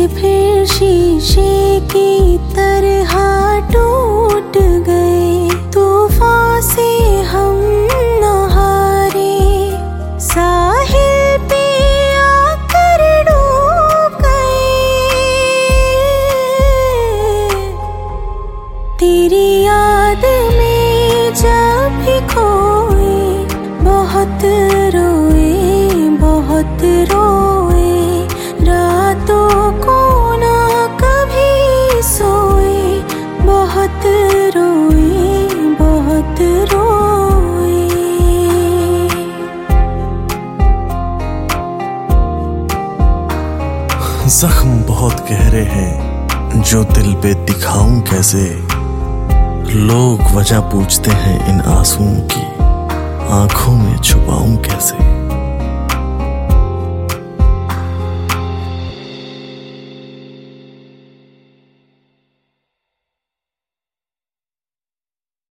से फिर शीशे की तरह टूट गए। तूफान से हम न हारे, साहिल पे आकर डूब गए। तेरी याद में जब भी खोए, बहुत रोए, बहुत रोए। रातों को ना कभी सोए, बहुत रोए, बहुत रोए। जख्म बहुत गहरे हैं जो दिल पे दिखाऊं कैसे। लोग वजह पूछते हैं इन आंसुओं की, आंखों में छुपाऊं कैसे।